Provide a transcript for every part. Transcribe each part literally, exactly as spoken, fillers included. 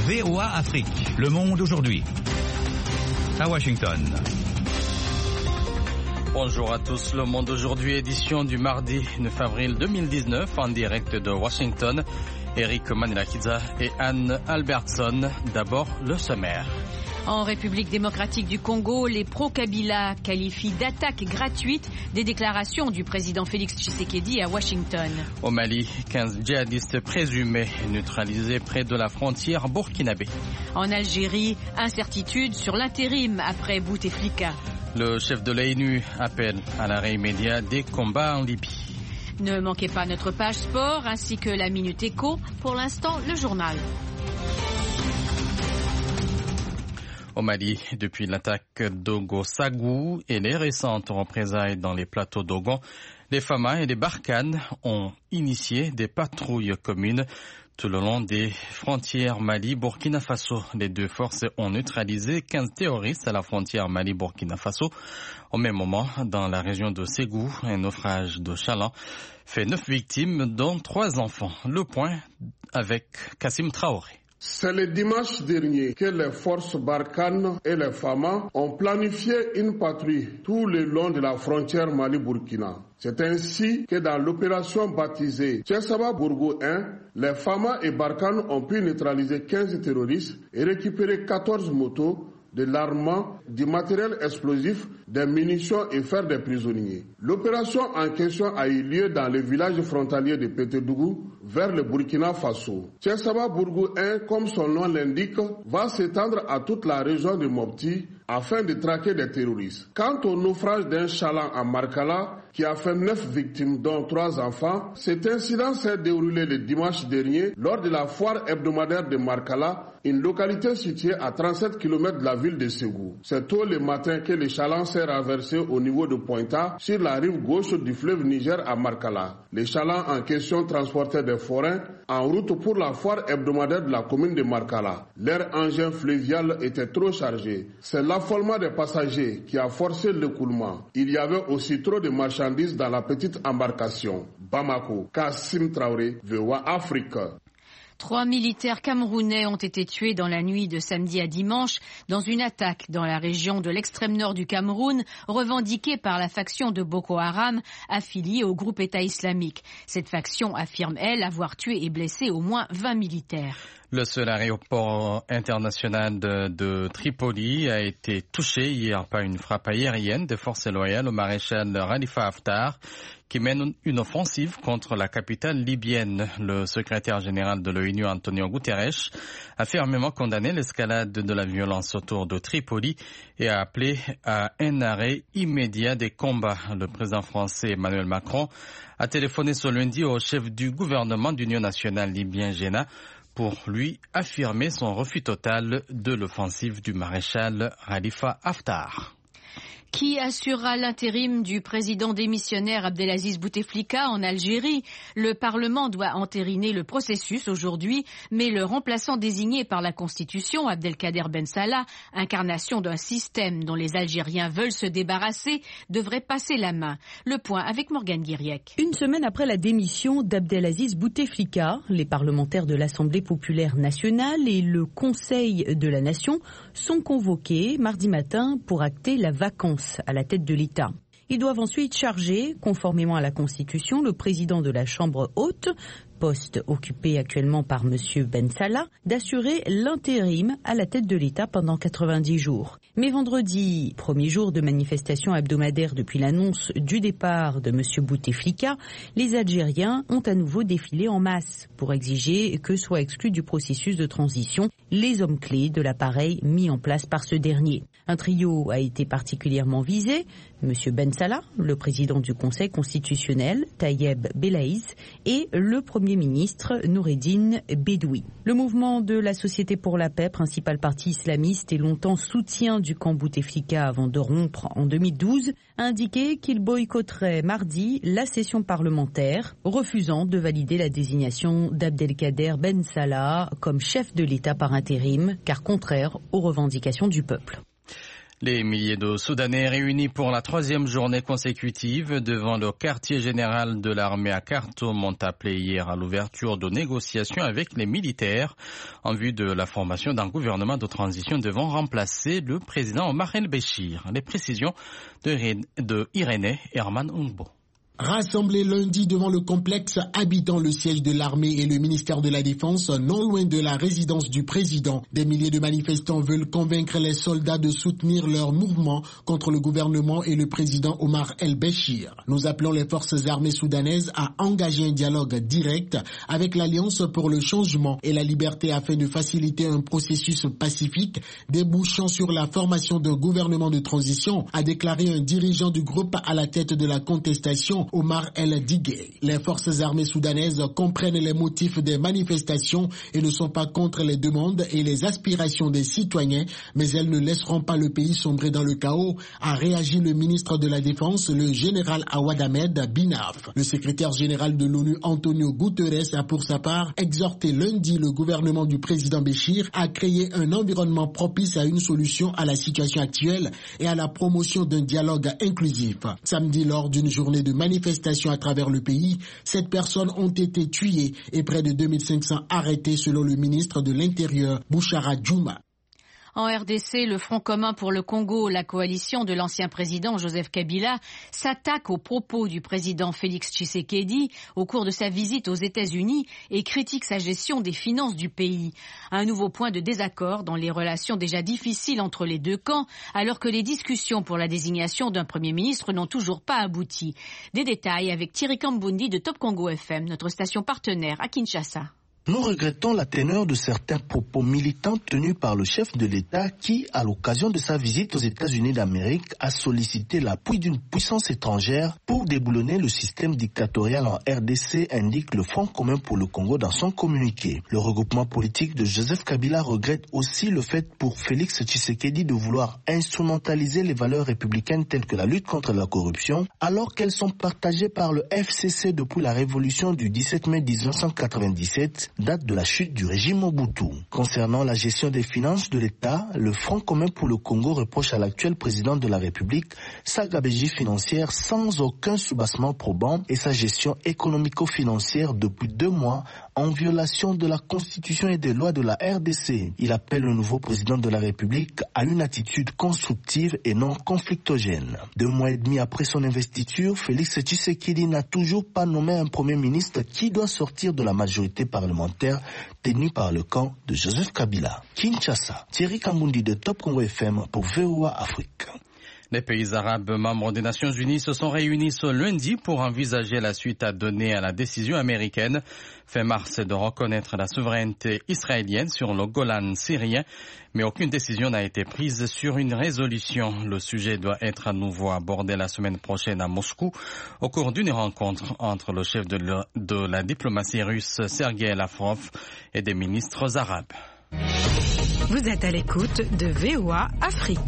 V O A Afrique. Le monde aujourd'hui. À Washington. Bonjour à tous. Le monde aujourd'hui, édition du mardi neuf avril deux mille dix-neuf, en direct de Washington. Eric Manilakidza et Anne Albertson. D'abord, le sommaire. En République démocratique du Congo, les pro-Kabila qualifient d'attaque gratuite des déclarations du président Félix Tshisekedi à Washington. Au Mali, quinze djihadistes présumés neutralisés près de la frontière burkinabé. En Algérie, incertitude sur l'intérim après Bouteflika. Le chef de l'ONU appelle à l'arrêt immédiat des combats en Libye. Ne manquez pas notre page sport ainsi que la Minute Éco. Pour l'instant, le journal. Au Mali, depuis l'attaque d'Ogo-Sagou et les récentes représailles dans les plateaux d'Ogon, les Fama et les Barkhane ont initié des patrouilles communes tout le long des frontières Mali-Burkina Faso. Les deux forces ont neutralisé quinze terroristes à la frontière Mali-Burkina Faso. Au même moment, dans la région de Ségou, un naufrage de chaland fait neuf victimes, dont trois enfants. Le point avec Kassim Traoré. C'est le dimanche dernier que les forces Barkhane et les Fama ont planifié une patrouille tout le long de la frontière Mali-Burkina. C'est ainsi que dans l'opération baptisée Thiessaba Bourgou un, les Fama et Barkhane ont pu neutraliser quinze terroristes et récupérer quatorze motos, de l'armement, du matériel explosif, des munitions et faire des prisonniers. L'opération en question a eu lieu dans le village frontalier de Pétédougou vers le Burkina Faso. Thiessaba Bourgou un, comme son nom l'indique, va s'étendre à toute la région de Mopti afin de traquer des terroristes. Quant au naufrage d'un chaland à Markala, qui a fait neuf victimes, dont trois enfants, cet incident s'est déroulé le dimanche dernier lors de la foire hebdomadaire de Markala, une localité située à trente-sept kilomètres de la ville de Ségou. C'est tôt le matin que le chaland s'est renversé au niveau de Pointa, sur la rive gauche du fleuve Niger à Markala. Le chaland en question transportait des forains en route pour la foire hebdomadaire de la commune de Markala. Leur engin fluvial était trop chargé. C'est l'affolement des passagers qui a forcé l'écoulement. Il y avait aussi trop de marchandises dans la petite embarcation. Bamako, Kassim Traoré, V O A Afrique. Trois militaires camerounais ont été tués dans la nuit de samedi à dimanche dans une attaque dans la région de l'extrême nord du Cameroun, revendiquée par la faction de Boko Haram, affiliée au groupe État islamique. Cette faction affirme, elle, avoir tué et blessé au moins vingt militaires. Le seul aéroport international de, de Tripoli a été touché hier par une frappe aérienne des forces loyales au maréchal Khalifa Haftar, qui mène une offensive contre la capitale libyenne. Le secrétaire général de l'ONU, Antonio Guterres, a fermement condamné l'escalade de la violence autour de Tripoli et a appelé à un arrêt immédiat des combats. Le président français Emmanuel Macron a téléphoné ce lundi au chef du gouvernement d'Union nationale libyen Jena pour lui affirmer son refus total de l'offensive du maréchal Khalifa Haftar. Qui assurera l'intérim du président démissionnaire Abdelaziz Bouteflika en Algérie? Le Parlement doit entériner le processus aujourd'hui, mais le remplaçant désigné par la Constitution, Abdelkader Ben Salah, incarnation d'un système dont les Algériens veulent se débarrasser, devrait passer la main. Le point avec Morgane Guiriec. Une semaine après la démission d'Abdelaziz Bouteflika, les parlementaires de l'Assemblée populaire nationale et le Conseil de la Nation sont convoqués mardi matin pour acter la vacance à la tête de l'État. Ils doivent ensuite charger, conformément à la Constitution, le président de la Chambre haute, poste occupé actuellement par M. Ben Salah, d'assurer l'intérim à la tête de l'État pendant quatre-vingt-dix jours. Mais vendredi, premier jour de manifestation hebdomadaire depuis l'annonce du départ de M. Bouteflika, les Algériens ont à nouveau défilé en masse pour exiger que soient exclus du processus de transition les hommes clés de l'appareil mis en place par ce dernier. Un trio a été particulièrement visé, M. Ben Salah, le président du Conseil constitutionnel, Tayeb Belaïz, et le Premier ministre Noureddine Bedoui. Le mouvement de la Société pour la paix, principal parti islamiste et longtemps soutien du camp Bouteflika avant de rompre en deux mille douze, a indiqué qu'il boycotterait mardi la session parlementaire, refusant de valider la désignation d'Abdelkader Ben Salah comme chef de l'État par intérim, car contraire aux revendications du peuple. Les milliers de Soudanais réunis pour la troisième journée consécutive devant le quartier général de l'armée à Khartoum ont appelé hier à l'ouverture de négociations avec les militaires en vue de la formation d'un gouvernement de transition devant remplacer le président Omar el-Béchir. Les précisions de Irénée Herman Ungbo. Rassemblés lundi devant le complexe habitant le siège de l'armée et le ministère de la Défense, non loin de la résidence du président, des milliers de manifestants veulent convaincre les soldats de soutenir leur mouvement contre le gouvernement et le président Omar el-Béchir. Nous appelons les forces armées soudanaises à engager un dialogue direct avec l'Alliance pour le changement et la liberté afin de faciliter un processus pacifique débouchant sur la formation d'un gouvernement de transition, a déclaré un dirigeant du groupe à la tête de la contestation, Omar el-Digay. Les forces armées soudanaises comprennent les motifs des manifestations et ne sont pas contre les demandes et les aspirations des citoyens, mais elles ne laisseront pas le pays sombrer dans le chaos, a réagi le ministre de la Défense, le général Awad Ahmed Binaf. Le secrétaire général de l'ONU, Antonio Guterres, a pour sa part exhorté lundi le gouvernement du président Béchir à créer un environnement propice à une solution à la situation actuelle et à la promotion d'un dialogue inclusif. Samedi, lors d'une journée de manifestation à travers le pays, sept personnes ont été tuées et près de deux mille cinq cents arrêtées selon le ministre de l'Intérieur, Bouchara Djouma. En R D C, le Front commun pour le Congo, la coalition de l'ancien président Joseph Kabila, s'attaque aux propos du président Félix Tshisekedi au cours de sa visite aux États-Unis et critique sa gestion des finances du pays. Un nouveau point de désaccord dans les relations déjà difficiles entre les deux camps, alors que les discussions pour la désignation d'un Premier ministre n'ont toujours pas abouti. Des détails avec Thierry Kambundi de Top Congo F M, notre station partenaire à Kinshasa. Nous regrettons la teneur de certains propos militants tenus par le chef de l'État qui, à l'occasion de sa visite aux États-Unis d'Amérique, a sollicité l'appui d'une puissance étrangère pour déboulonner le système dictatorial en R D C, indique le Front commun pour le Congo dans son communiqué. Le regroupement politique de Joseph Kabila regrette aussi le fait pour Félix Tshisekedi de vouloir instrumentaliser les valeurs républicaines telles que la lutte contre la corruption, alors qu'elles sont partagées par le F C C depuis la révolution du dix-sept mai mille neuf cent quatre-vingt-dix-sept, date de la chute du régime Mobutu. Concernant la gestion des finances de l'État, le Front commun pour le Congo reproche à l'actuel président de la République sa gabegie financière sans aucun soubassement probant et sa gestion économico-financière depuis deux mois en violation de la Constitution et des lois de la R D C. Il appelle le nouveau président de la République à une attitude constructive et non conflictogène. Deux mois et demi après son investiture, Félix Tshisekedi n'a toujours pas nommé un Premier ministre qui doit sortir de la majorité parlementaire tenue par le camp de Joseph Kabila. Kinshasa, Thierry Kambundi de Top Congo F M pour V O A Afrique. Les pays arabes membres des Nations Unies se sont réunis ce lundi pour envisager la suite à donner à la décision américaine fin mars de reconnaître la souveraineté israélienne sur le Golan syrien, mais aucune décision n'a été prise sur une résolution. Le sujet doit être à nouveau abordé la semaine prochaine à Moscou au cours d'une rencontre entre le chef de la, de la diplomatie russe Sergei Lavrov et des ministres arabes. Vous êtes à l'écoute de V O A Afrique.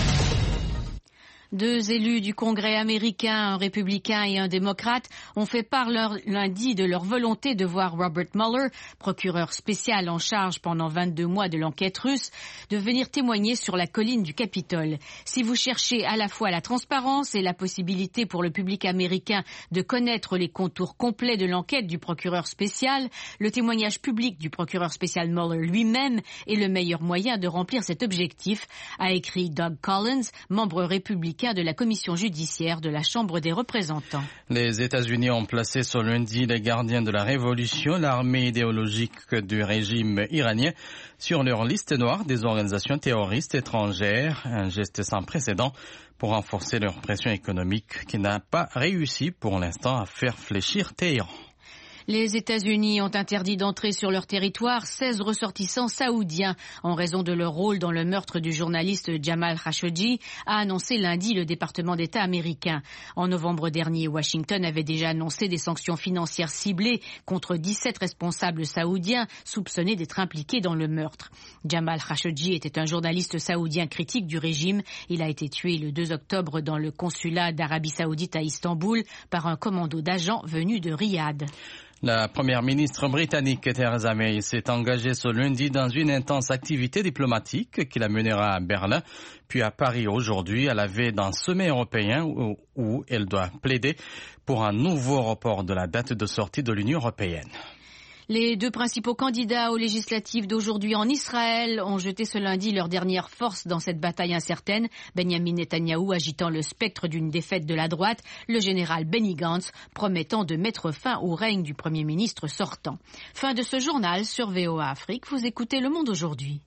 Deux élus du Congrès américain, un républicain et un démocrate, ont fait part leur, lundi de leur volonté de voir Robert Mueller, procureur spécial en charge pendant vingt-deux mois de l'enquête russe, de venir témoigner sur la colline du Capitole. Si vous cherchez à la fois la transparence et la possibilité pour le public américain de connaître les contours complets de l'enquête du procureur spécial, le témoignage public du procureur spécial Mueller lui-même est le meilleur moyen de remplir cet objectif, a écrit Doug Collins, membre républicain de la commission judiciaire de la Chambre des représentants. Les États-Unis ont placé ce lundi les gardiens de la révolution, l'armée idéologique du régime iranien, sur leur liste noire des organisations terroristes étrangères, un geste sans précédent pour renforcer leur pression économique qui n'a pas réussi pour l'instant à faire fléchir Téhéran. Les États-Unis ont interdit d'entrer sur leur territoire seize ressortissants saoudiens en raison de leur rôle dans le meurtre du journaliste Jamal Khashoggi, a annoncé lundi le département d'État américain. En novembre dernier, Washington avait déjà annoncé des sanctions financières ciblées contre dix-sept responsables saoudiens soupçonnés d'être impliqués dans le meurtre. Jamal Khashoggi était un journaliste saoudien critique du régime. Il a été tué le deux octobre dans le consulat d'Arabie Saoudite à Istanbul par un commando d'agents venus de Riyad. La première ministre britannique Theresa May s'est engagée ce lundi dans une intense activité diplomatique qui la mènera à Berlin, puis à Paris aujourd'hui, à la veille d'un sommet européen où, où elle doit plaider pour un nouveau report de la date de sortie de l'Union européenne. Les deux principaux candidats aux législatives d'aujourd'hui en Israël ont jeté ce lundi leur dernière force dans cette bataille incertaine. Benjamin Netanyahou agitant le spectre d'une défaite de la droite, le général Benny Gantz promettant de mettre fin au règne du Premier ministre sortant. Fin de ce journal sur V O A Afrique. Vous écoutez Le Monde aujourd'hui.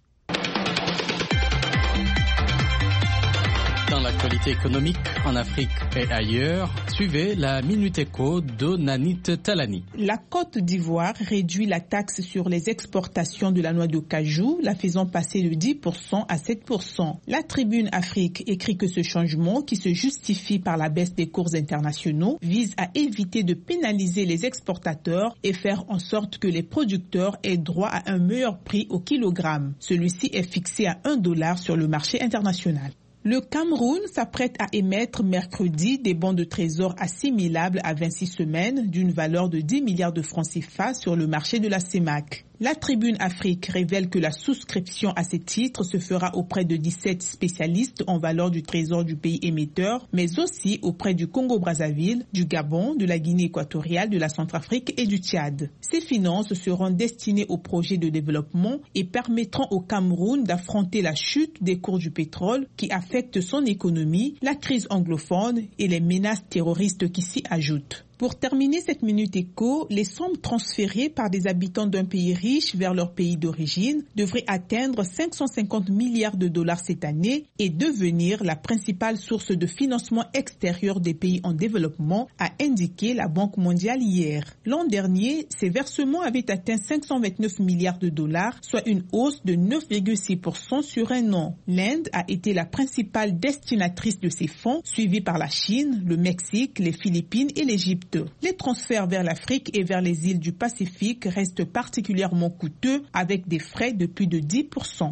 Dans l'actualité économique en Afrique et ailleurs, suivez la Minute Éco de Nanit Talani. La Côte d'Ivoire réduit la taxe sur les exportations de la noix de cajou, la faisant passer de dix pour cent à sept pour cent. La Tribune Afrique écrit que ce changement, qui se justifie par la baisse des cours internationaux, vise à éviter de pénaliser les exportateurs et faire en sorte que les producteurs aient droit à un meilleur prix au kilogramme. Celui-ci est fixé à un dollar sur le marché international. Le Cameroun s'apprête à émettre mercredi des bons de trésor assimilables à vingt-six semaines d'une valeur de dix milliards de francs C F A sur le marché de la CEMAC. La Tribune Afrique révèle que la souscription à ces titres se fera auprès de dix-sept spécialistes en valeur du trésor du pays émetteur, mais aussi auprès du Congo-Brazzaville, du Gabon, de la Guinée équatoriale, de la Centrafrique et du Tchad. Ces finances seront destinées aux projets de développement et permettront au Cameroun d'affronter la chute des cours du pétrole qui affecte son économie, la crise anglophone et les menaces terroristes qui s'y ajoutent. Pour terminer cette Minute Éco, les sommes transférées par des habitants d'un pays riche vers leur pays d'origine devraient atteindre cinq cent cinquante milliards de dollars cette année et devenir la principale source de financement extérieur des pays en développement, a indiqué la Banque mondiale hier. L'an dernier, ces versements avaient atteint cinq cent vingt-neuf milliards de dollars, soit une hausse de neuf virgule six pour cent sur un an. L'Inde a été la principale destinatrice de ces fonds, suivie par la Chine, le Mexique, les Philippines et l'Égypte. Les transferts vers l'Afrique et vers les îles du Pacifique restent particulièrement coûteux avec des frais de plus de dix pour cent.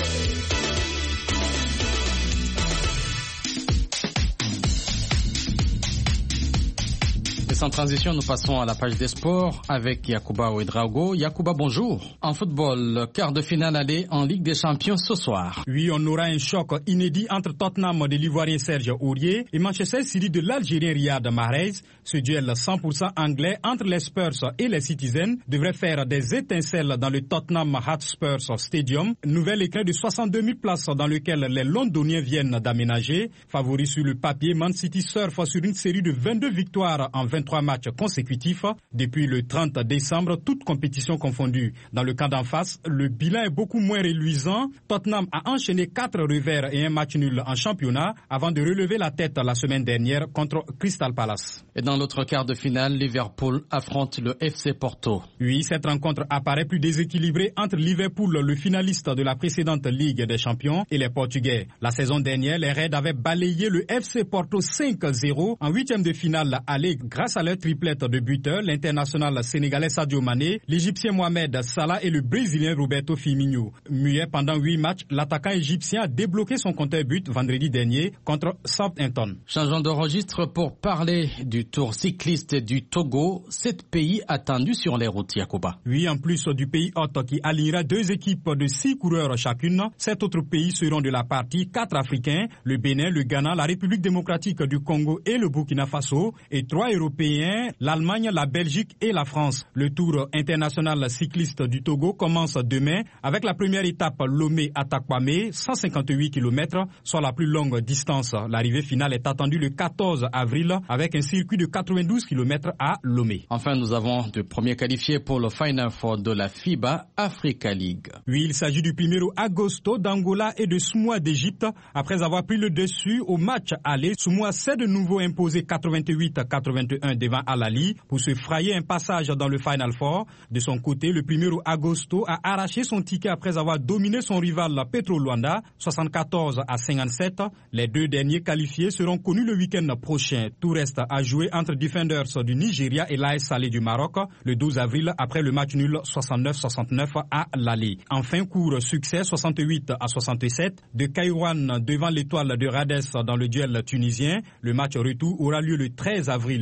Sans transition, nous passons à la page des sports avec Yacouba Ouedraogo. Yacouba, bonjour. En football, quart de finale aller en Ligue des Champions ce soir. Oui, on aura un choc inédit entre Tottenham de l'Ivoirien Serge Aurier et Manchester City de l'Algérien Riyad Mahrez. Ce duel cent pour cent anglais entre les Spurs et les Citizens devrait faire des étincelles dans le Tottenham Hotspur Stadium, nouvel écran de soixante-deux mille places dans lequel les Londoniens viennent d'aménager. Favori sur le papier, Man City surfe sur une série de vingt-deux victoires en vingt-trois matchs consécutifs depuis le trente décembre, toutes compétitions confondues. Dans le camp d'en face, le bilan est beaucoup moins reluisant. Tottenham a enchaîné quatre revers et un match nul en championnat avant de relever la tête la semaine dernière contre Crystal Palace. Et dans l'autre quart de finale, Liverpool affronte le F C Porto. Oui, cette rencontre apparaît plus déséquilibrée entre Liverpool, le finaliste de la précédente Ligue des Champions, et les Portugais. La saison dernière, les Reds avaient balayé le F C Porto cinq à zéro en huitième de finale aller grâce à leur triplette de buteurs, l'international sénégalais Sadio Mané, l'Égyptien Mohamed Salah et le Brésilien Roberto Firmino. Muet pendant huit matchs, l'attaquant égyptien a débloqué son compteur but vendredi dernier contre Southampton. Changeons de registre pour parler du Tour cycliste du Togo, sept pays attendus sur les routes, Yacouba. Oui, en plus du pays hôte qui alignera deux équipes de six coureurs chacune, sept autres pays seront de la partie, quatre Africains, le Bénin, le Ghana, la République démocratique du Congo et le Burkina Faso, et trois Européens, l'Allemagne, la Belgique et la France. Le Tour international cycliste du Togo commence demain avec la première étape Lomé à Takwame, cent cinquante-huit kilomètres, soit la plus longue distance. L'arrivée finale est attendue le quatorze avril avec un circuit de quatre-vingt-douze kilomètres à Lomé. Enfin, nous avons de premiers qualifiés pour le Final Four de la FIBA Africa League. Oui, il s'agit du Primero Agosto d'Angola et de Samoa d'Égypte. Après avoir pris le dessus au match aller, Samoa s'est de nouveau imposé quatre-vingt-huit à quatre-vingt-un devant Al-Ali pour se frayer un passage dans le Final Four. De son côté, le Primero Agosto a arraché son ticket après avoir dominé son rival Petro Luanda, soixante-quatorze à cinquante-sept. Les deux derniers qualifiés seront connus le week-end prochain. Tout reste à jouer entre Defenders du Nigeria et l'A S Salé du Maroc le douze avril après le match nul soixante-neuf soixante-neuf à l'Ali. Enfin, court succès soixante-huit à soixante-sept de Kairouan devant l'Étoile de Rades dans le duel tunisien. Le match retour aura lieu le treize avril. Le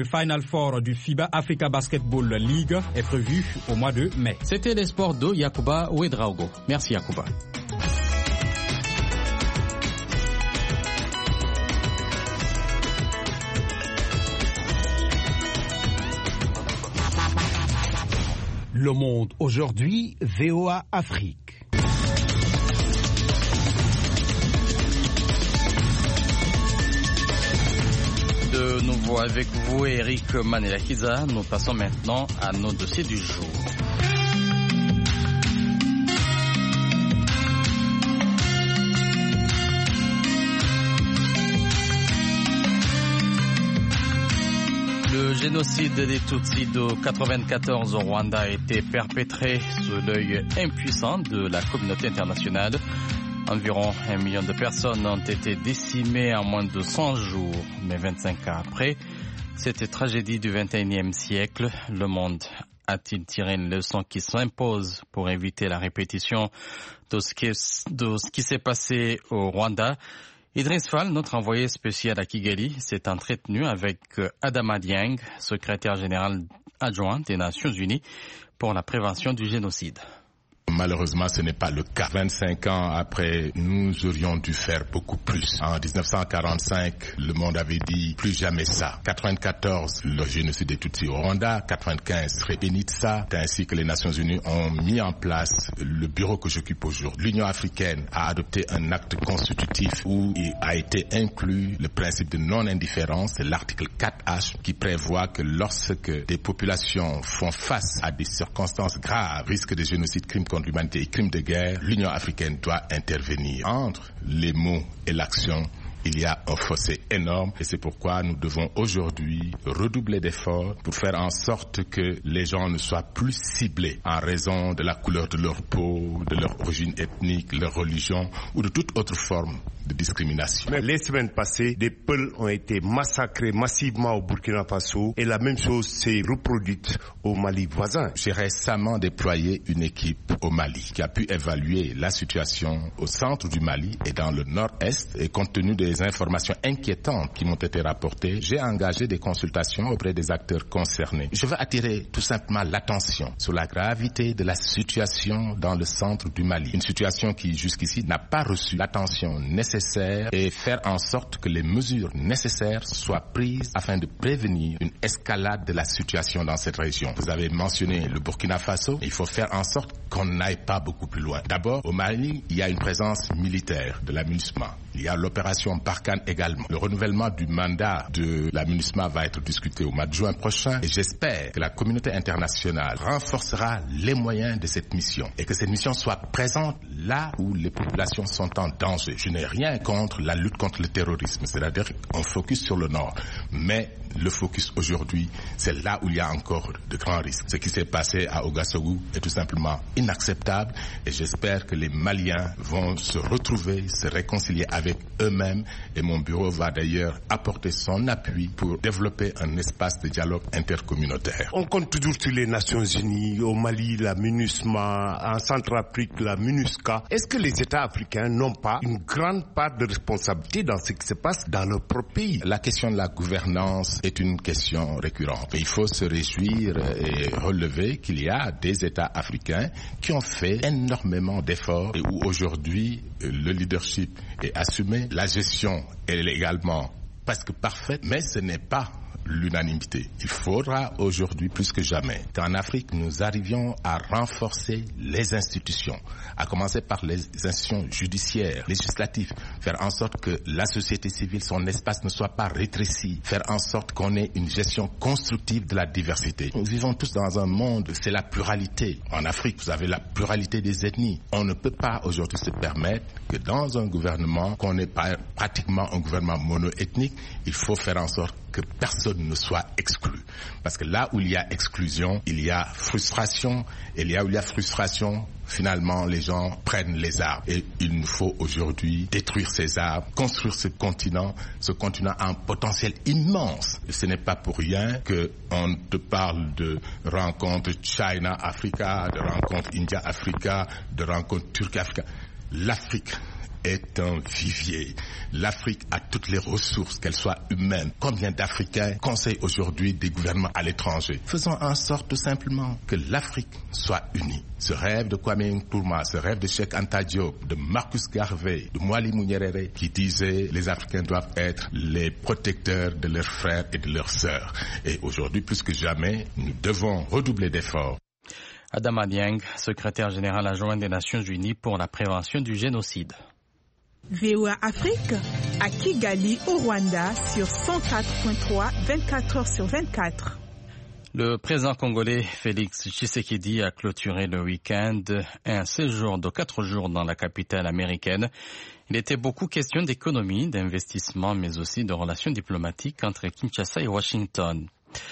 Le Final Four du FIBA Africa Basketball League est prévu au mois de mai. C'était les sports de Yacouba Ouedraogo. Merci Yacouba. Le Monde aujourd'hui, V O A Afrique. De nouveau avec vous, Eric Manelakiza. Nous passons maintenant à nos dossiers du jour. Le génocide des Tutsis de quatre-vingt-quatorze au Rwanda a été perpétré sous l'œil impuissant de la communauté internationale. Environ un million de personnes ont été décimées en moins de cent jours, mais vingt-cinq ans après, cette tragédie du vingt et unième siècle, le monde a-t-il tiré une leçon qui s'impose pour éviter la répétition de ce qui, de ce qui s'est passé au Rwanda? Idriss Fall, notre envoyé spécial à Kigali, s'est entretenu avec Adama Dieng, secrétaire général adjoint des Nations Unies pour la prévention du génocide. Malheureusement, ce n'est pas le cas. vingt-cinq ans après, nous aurions dû faire beaucoup plus. En dix-neuf cent quarante-cinq, le monde avait dit plus jamais ça. quatre-vingt-quatorze, le génocide des Tutsis au Rwanda. quatre-vingt-quinze, Srebrenica. C'est ainsi que les Nations Unies ont mis en place le bureau que j'occupe aujourd'hui. L'Union africaine a adopté un acte constitutif où il a été inclus le principe de non-indifférence. C'est l'article quatre H qui prévoit que lorsque des populations font face à des circonstances graves, risque de génocide, crime contre l'humanité et crimes de guerre, l'Union africaine doit intervenir. Entre les mots et l'action, il y a un fossé énorme et c'est pourquoi nous devons aujourd'hui redoubler d'efforts pour faire en sorte que les gens ne soient plus ciblés en raison de la couleur de leur peau, de leur origine ethnique, leur religion ou de toute autre forme de discrimination. Mais les semaines passées, des Peuls ont été massacrés massivement au Burkina Faso et la même chose s'est reproduite au Mali voisin. J'ai récemment déployé une équipe au Mali qui a pu évaluer la situation au centre du Mali et dans le nord-est et compte tenu des informations inquiétantes qui m'ont été rapportées, j'ai engagé des consultations auprès des acteurs concernés. Je veux attirer tout simplement l'attention sur la gravité de la situation dans le centre du Mali. Une situation qui jusqu'ici n'a pas reçu l'attention nécessaire et faire en sorte que les mesures nécessaires soient prises afin de prévenir une escalade de la situation dans cette région. Vous avez mentionné le Burkina Faso. Il faut faire en sorte qu'on n'aille pas beaucoup plus loin. D'abord, au Mali, il y a une présence militaire de la MINUSMA. Il y a l'opération Barkhane également. Le renouvellement du mandat de la MINUSMA va être discuté au mois de juin prochain et j'espère que la communauté internationale renforcera les moyens de cette mission et que cette mission soit présente là où les populations sont en danger. Je n'ai rien contre la lutte contre le terrorisme, c'est-à-dire qu'on focus sur le nord, mais le focus aujourd'hui, c'est là où il y a encore de grands risques. Ce qui s'est passé à Ouagadougou est tout simplement inacceptable et j'espère que les Maliens vont se retrouver, se réconcilier avec eux-mêmes et mon bureau va d'ailleurs apporter son appui pour développer un espace de dialogue intercommunautaire. On compte toujours sur les Nations Unies, au Mali, la MINUSMA, en Centrafrique, la MINUSCA. Est-ce que les États africains n'ont pas une grande part de responsabilité dans ce qui se passe dans leur propre pays? La question de la gouvernance est une question récurrente. Il faut se réjouir et relever qu'il y a des États africains qui ont fait énormément d'efforts et où aujourd'hui le leadership est assumé, la gestion est également presque parfaite, mais ce n'est pas l'unanimité. Il faudra aujourd'hui plus que jamais qu'en Afrique nous arrivions à renforcer les institutions, à commencer par les institutions judiciaires, législatives, faire en sorte que la société civile, son espace ne soit pas rétréci, faire en sorte qu'on ait une gestion constructive de la diversité. Nous vivons tous dans un monde, c'est la pluralité. En Afrique, vous avez la pluralité des ethnies. On ne peut pas aujourd'hui se permettre que dans un gouvernement, qu'on n'ait pas pratiquement un gouvernement mono-ethnique, il faut faire en sorte que personne ne soit exclu. Parce que là où il y a exclusion, il y a frustration. Et là où il y a frustration, finalement, les gens prennent les armes. Et il nous faut aujourd'hui détruire ces armes, construire ce continent. Ce continent a un potentiel immense. Et ce n'est pas pour rien qu'on te parle de rencontres China-Africa, de rencontres India-Africa, de rencontres Turquie-Africa. L'Afrique est un vivier. L'Afrique a toutes les ressources, qu'elles soient humaines. Combien d'Africains conseillent aujourd'hui des gouvernements à l'étranger? Faisons en sorte tout simplement que l'Afrique soit unie. Ce rêve de Kwame Nkrumah, ce rêve de Cheikh Anta Diop, de Marcus Garvey, de Mwalimu Nyerere, qui disait les Africains doivent être les protecteurs de leurs frères et de leurs sœurs. Et aujourd'hui, plus que jamais, nous devons redoubler d'efforts. Adama Dieng, secrétaire général adjoint des Nations Unies pour la prévention du génocide. V O A Afrique, à Kigali, au Rwanda, sur cent quatre point trois, vingt-quatre heures sur vingt-quatre. Le président congolais Félix Tshisekedi a clôturé le week-end un séjour de quatre jours dans la capitale américaine. Il était beaucoup question d'économie, d'investissement, mais aussi de relations diplomatiques entre Kinshasa et Washington.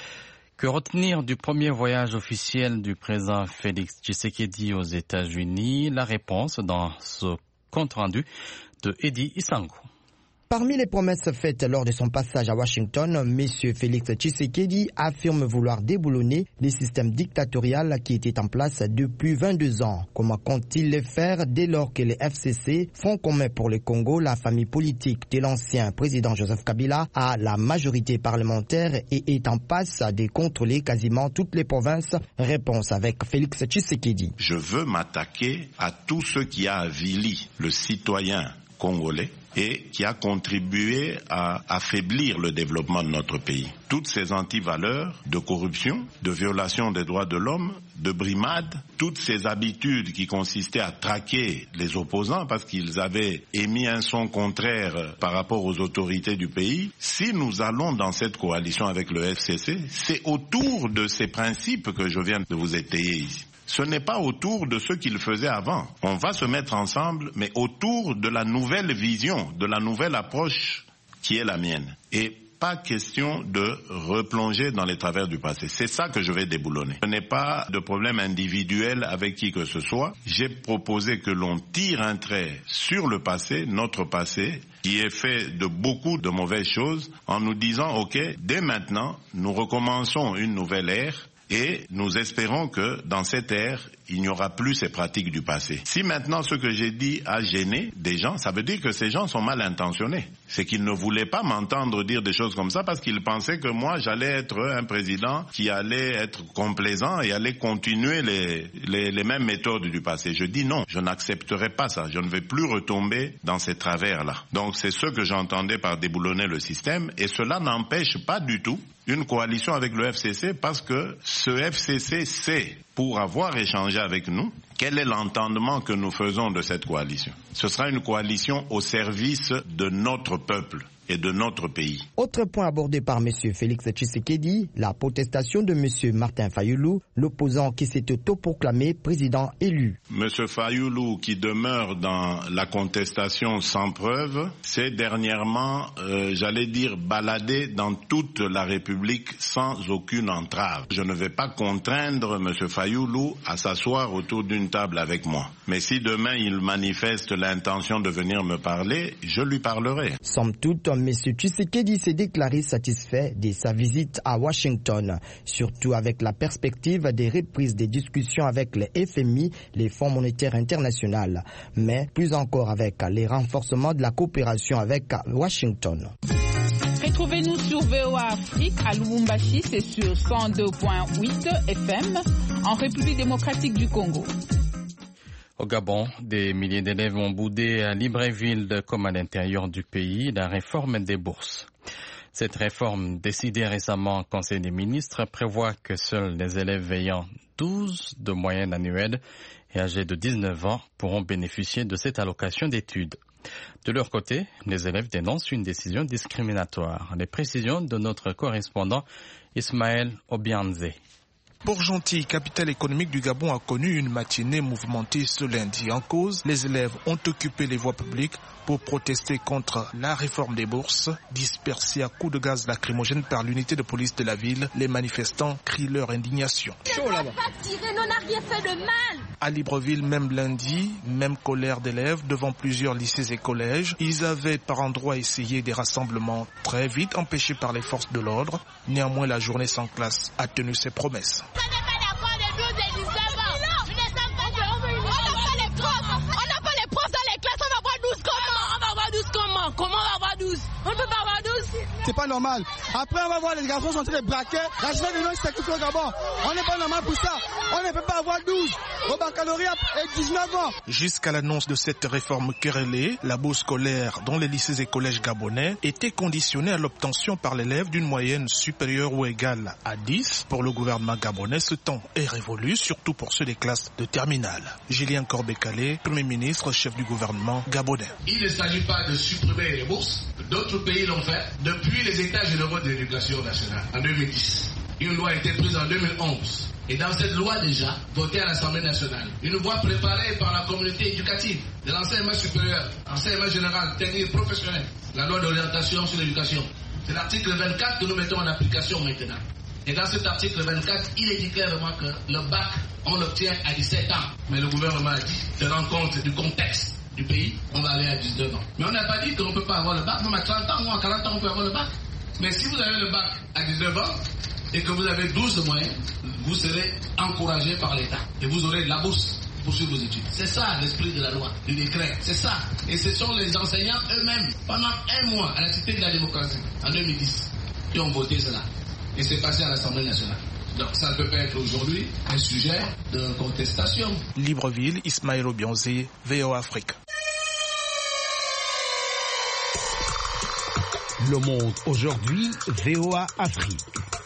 Que retenir du premier voyage officiel du président Félix Tshisekedi aux États-Unis? La réponse dans ce compte-rendu de Eddie Isango. Parmi les promesses faites lors de son passage à Washington, M. Félix Tshisekedi affirme vouloir déboulonner les systèmes dictatoriaux qui étaient en place depuis vingt-deux ans. Comment compte-t-il les faire dès lors que les F C C, Front commun pour le Congo, la famille politique de l'ancien président Joseph Kabila, a la majorité parlementaire et est en passe de contrôler quasiment toutes les provinces? Réponse avec Félix Tshisekedi. Je veux m'attaquer à tout ce qui a avili le citoyen congolais et qui a contribué à affaiblir le développement de notre pays. Toutes ces antivaleurs de corruption, de violation des droits de l'homme, de brimade, toutes ces habitudes qui consistaient à traquer les opposants parce qu'ils avaient émis un son contraire par rapport aux autorités du pays, si nous allons dans cette coalition avec le F C C, c'est autour de ces principes que je viens de vous étayer ici. Ce n'est pas autour de ce qu'il faisait avant. On va se mettre ensemble, mais autour de la nouvelle vision, de la nouvelle approche qui est la mienne. Et pas question de replonger dans les travers du passé. C'est ça que je vais déboulonner. Ce n'est pas de problème individuel avec qui que ce soit. J'ai proposé que l'on tire un trait sur le passé, notre passé, qui est fait de beaucoup de mauvaises choses, en nous disant, OK, dès maintenant, nous recommençons une nouvelle ère. Et nous espérons que dans cette ère, il n'y aura plus ces pratiques du passé. Si maintenant ce que j'ai dit a gêné des gens, ça veut dire que ces gens sont mal intentionnés. C'est qu'ils ne voulaient pas m'entendre dire des choses comme ça parce qu'ils pensaient que moi j'allais être un président qui allait être complaisant et allait continuer les, les, les mêmes méthodes du passé. Je dis non, je n'accepterai pas ça. Je ne vais plus retomber dans ces travers-là. Donc c'est ce que j'entendais par déboulonner le système et cela n'empêche pas du tout une coalition avec le F C C parce que ce F C C sait, pour avoir échangé avec nous, quel est l'entendement que nous faisons de cette coalition. Ce sera une coalition au service de notre peuple et de notre pays. Autre point abordé par M. Félix Tshisekedi, la protestation de M. Martin Fayoulou, l'opposant qui s'est autoproclamé président élu. M. Fayoulou, qui demeure dans la contestation sans preuve, s'est dernièrement, euh, j'allais dire, baladé dans toute la République sans aucune entrave. Je ne vais pas contraindre M. Fayoulou à s'asseoir autour d'une table avec moi. Mais si demain il manifeste l'intention de venir me parler, je lui parlerai. Somme toute, M. Tshisekedi s'est déclaré satisfait de sa visite à Washington, surtout avec la perspective des reprises des discussions avec les F M I, les Fonds monétaires internationaux, mais plus encore avec les renforcements de la coopération avec Washington. Retrouvez-nous sur V O A Afrique à Lubumbashi, c'est sur cent deux point huit F M, en République démocratique du Congo. Au Gabon, des milliers d'élèves ont boudé à Libreville comme à l'intérieur du pays la réforme des bourses. Cette réforme, décidée récemment au Conseil des ministres, prévoit que seuls les élèves ayant douze de moyenne annuelle et âgés de dix-neuf ans pourront bénéficier de cette allocation d'études. De leur côté, les élèves dénoncent une décision discriminatoire. Les précisions de notre correspondant Ismaël Obianze. Port-Gentil, capitale économique du Gabon, a connu une matinée mouvementée ce lundi. En cause, les élèves ont occupé les voies publiques pour protester contre la réforme des bourses. Dispersés à coups de gaz lacrymogène par l'unité de police de la ville, les manifestants crient leur indignation. On n'a pas tiré, on n'a rien fait de mal. À Libreville, même lundi, même colère d'élèves devant plusieurs lycées et collèges. Ils avaient par endroits essayé des rassemblements très vite empêchés par les forces de l'ordre. Néanmoins, la journée sans classe a tenu ses promesses. On n'est pas d'accord des douze et dix-neuf ans. On n'a pas les profs. On n'a pas les profs dans les classes. On va voir douze comme c'est pas normal. Après, on va voir les garçons sont en train de braquer. La jeunesse de l'Ouest, c'est tout au Gabon. On n'est pas normal pour ça. On ne peut pas avoir douze au baccalauréat et dix-neuf ans. Jusqu'à l'annonce de cette réforme querellée, la bourse scolaire dans les lycées et collèges gabonais était conditionnée à l'obtention par l'élève d'une moyenne supérieure ou égale à dix. Pour le gouvernement gabonais, ce temps est révolu, surtout pour ceux des classes de terminale. Julien Corbet-Calais, Premier ministre, chef du gouvernement gabonais. Il ne s'agit pas de supprimer les bourses. D'autres pays l'ont fait depuis les États généraux de l'éducation nationale en deux mille dix. Une loi a été prise en deux mille onze. Et dans cette loi déjà, votée à l'Assemblée nationale, une loi préparée par la communauté éducative de l'enseignement supérieur, enseignement général, technique, professionnel, la loi d'orientation sur l'éducation. C'est l'article vingt-quatre que nous mettons en application maintenant. Et dans cet article vingt-quatre, il est dit clairement que le bac, on l'obtient à dix-sept ans. Mais le gouvernement a dit, tenant compte du contexte du pays, on va aller à dix-neuf ans. Mais on n'a pas dit qu'on ne peut pas avoir le bac. Même à trente ans ou à quarante ans, on peut avoir le bac. Mais si vous avez le bac à dix-neuf ans et que vous avez douze de moyens, vous serez encouragé par l'État. Et vous aurez la bourse pour suivre vos études. C'est ça l'esprit de la loi, du décret. C'est ça. Et ce sont les enseignants eux-mêmes, pendant un mois, à la Cité de la démocratie, en deux mille dix, qui ont voté cela. Et c'est passé à l'Assemblée nationale. Donc ça ne peut pas être aujourd'hui un sujet de contestation. Libreville, Ismaël Obianzi, V O Afrique. Le Monde aujourd'hui, V O A Afrique.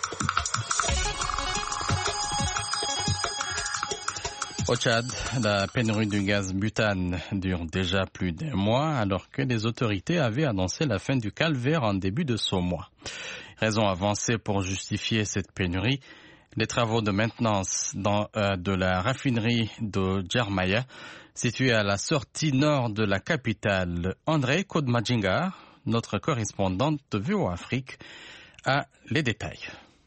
Au Tchad, la pénurie du gaz butane dure déjà plus d'un mois alors que les autorités avaient annoncé la fin du calvaire en début de ce mois. Raison avancée pour justifier cette pénurie, les travaux de maintenance dans, euh, de la raffinerie de Djermaya, située à la sortie nord de la capitale. André Kodmadjingar, notre correspondante de V O Afrique, a les détails.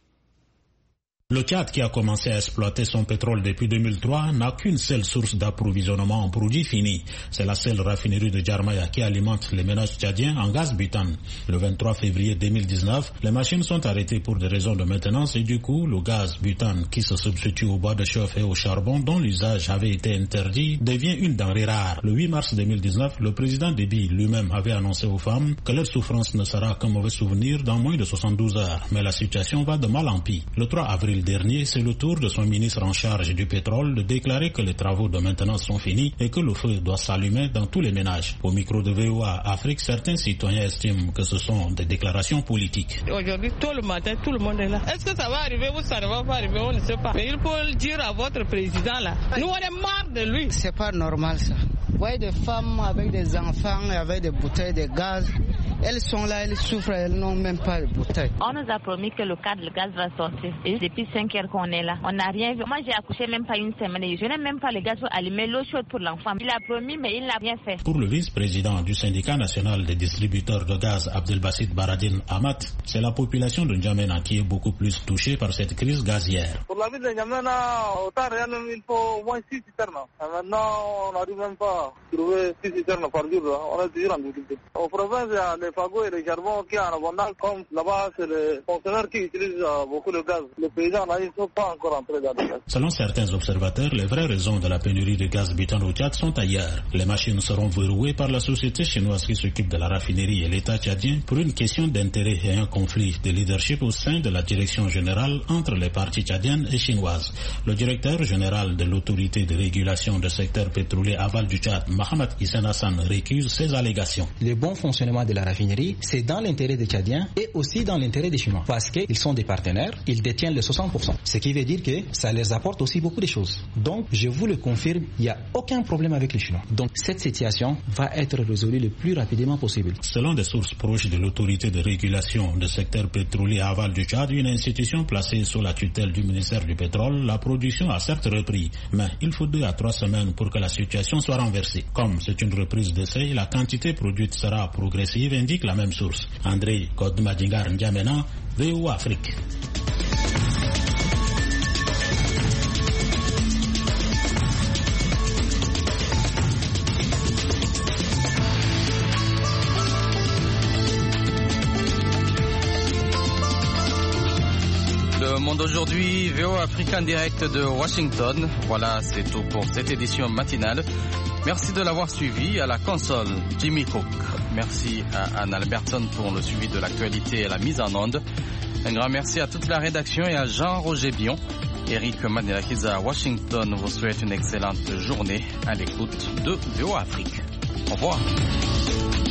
Le Tchad, qui a commencé à exploiter son pétrole depuis deux mille trois, n'a qu'une seule source d'approvisionnement en produits finis. C'est la seule raffinerie de Djermaya qui alimente les ménages tchadiens en gaz butane. Le vingt-trois février deux mille dix-neuf, les machines sont arrêtées pour des raisons de maintenance et du coup, le gaz butane qui se substitue au bois de chauffe et au charbon dont l'usage avait été interdit devient une denrée rare. Le huit mars deux mille dix-neuf, le président Déby lui-même avait annoncé aux femmes que leur souffrance ne sera qu'un mauvais souvenir dans moins de soixante-douze heures. Mais la situation va de mal en pis. Le trois avril dernier, c'est le tour de son ministre en charge du pétrole de déclarer que les travaux de maintenance sont finis et que le feu doit s'allumer dans tous les ménages. Au micro de V O A Afrique, certains citoyens estiment que ce sont des déclarations politiques. Aujourd'hui, tout le matin, tout le monde est là. Est-ce que ça va arriver ou ça ne va pas arriver? On ne sait pas. Mais il faut le dire à votre président là. Nous, on est marre de lui. C'est pas normal ça. Vous voyez des femmes avec des enfants et avec des bouteilles de gaz. Elles sont là, elles souffrent, elles n'ont même pas de bouteille. On nous a promis que le cadre de gaz va sortir. Et depuis cinq heures qu'on est là, on n'a rien vu. Moi, j'ai accouché même pas une semaine. Je n'ai même pas le gaz pour allumer l'eau chaude pour l'enfant. Il a promis, mais il n'a rien fait. Pour le vice-président du syndicat national des distributeurs de gaz, Abdelbassit Baradine Amat, c'est la population de N'Djamena qui est beaucoup plus touchée par cette crise gazière. Pour la ville de N'Djamena, autant rien, il faut au moins six citernes. Maintenant, on n'arrive même pas à trouver six citernes par jour. On est toujours en difficulté. Aux provinces, il y a les fagots et les charbons qui sont en abondance, comme là-bas, c'est les fonctionnaires qui utilisent beaucoup de gaz. Les paysans, là, ils ne sont pas encore entrés dans le gaz. Selon certains observateurs, les vraies raisons de la pénurie de gaz butane au Tchad sont ailleurs. Les machines seront verrouillées par la société chinoise qui s'occupe de la raffinerie et l'État tchadien pour une question d'intérêt et un conflit de leadership au sein de la direction générale entre les parties tchadiennes et chinoises. Le directeur général de l'autorité de régulation du secteur pétrolier aval du Tchad, Mohamed Hissène Hassan, récuse ces allégations. Le bon fonctionnement de la raffinerie, c'est dans l'intérêt des Tchadiens et aussi dans l'intérêt des Chinois. Parce qu'ils sont des partenaires, ils détiennent le soixante pour cent. Ce qui veut dire que ça leur apporte aussi beaucoup de choses. Donc, je vous le confirme, il n'y a aucun problème avec les Chinois. Donc, cette situation va être résolue le plus rapidement possible. Selon des sources proches de l'autorité de régulation du secteur pétrolier aval du Tchad, une institution placée sous la tutelle du ministère du pétrole, la production a certes repris. Mais il faut deux à trois semaines pour que la situation soit renversée. Comme c'est une reprise d'essai, la quantité produite sera progressive, indique la même source. André Kodmadjingar N'Djamena, V O A Afrique. Le Monde aujourd'hui, V O A Afrique en direct de Washington. Voilà, c'est tout pour cette édition matinale. Merci de l'avoir suivi. À la console, Jimmy Cook. Merci à Anne Albertson pour le suivi de l'actualité et la mise en onde. Un grand merci à toute la rédaction et à Jean-Roger Bion. Eric Manelakiza à Washington vous souhaite une excellente journée à l'écoute de V O A Afrique. Au revoir.